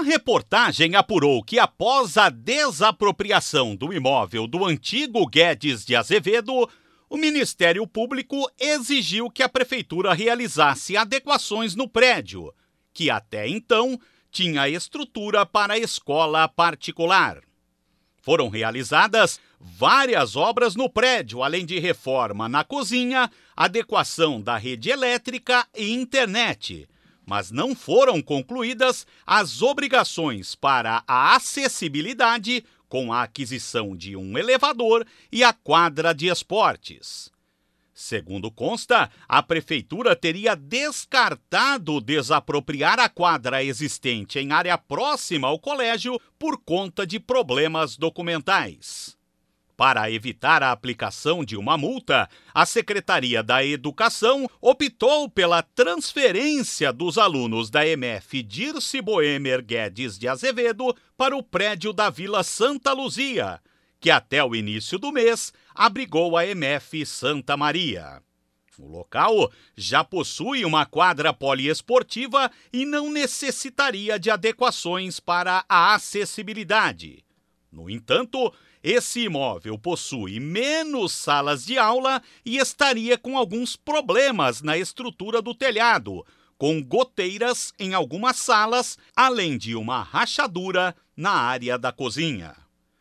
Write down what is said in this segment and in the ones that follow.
reportagem apurou que após a desapropriação do imóvel do antigo Guedes de Azevedo, o Ministério Público exigiu que a Prefeitura realizasse adequações no prédio, que até então tinha estrutura para escola particular. Foram realizadas várias obras no prédio, além de reforma na cozinha, adequação da rede elétrica e internet, mas não foram concluídas as obrigações para a acessibilidade com a aquisição de um elevador e a quadra de esportes. Segundo consta, a Prefeitura teria descartado desapropriar a quadra existente em área próxima ao colégio por conta de problemas documentais. Para evitar a aplicação de uma multa, a Secretaria da Educação optou pela transferência dos alunos da EMF Dirce Boemer Guedes de Azevedo para o prédio da Vila Santa Luzia, que até o início do mês abrigou a EMF Santa Maria. O local já possui uma quadra poliesportiva e não necessitaria de adequações para a acessibilidade. No entanto, esse imóvel possui menos salas de aula e estaria com alguns problemas na estrutura do telhado, com goteiras em algumas salas, além de uma rachadura na área da cozinha.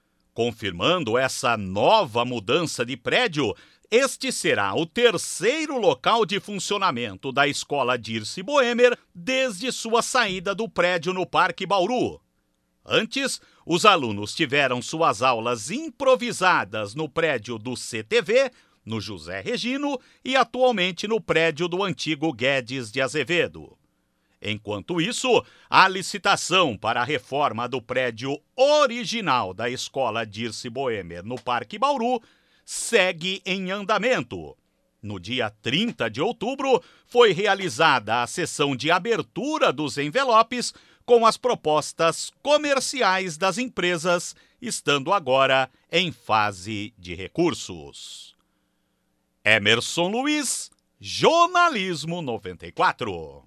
Confirmando essa nova mudança de prédio, este será o terceiro local de funcionamento da Escola Dirce Boemer desde sua saída do prédio no Parque Bauru. Antes, os alunos tiveram suas aulas improvisadas no prédio do CTV, no José Regino, e atualmente no prédio do antigo Guedes de Azevedo. Enquanto isso, a licitação para a reforma do prédio original da Escola Dirce Boemer no Parque Bauru segue em andamento. No dia 30 de outubro, foi realizada a sessão de abertura dos envelopes com as propostas comerciais das empresas, estando agora em fase de recursos. Emerson Luiz, Jornalismo 94.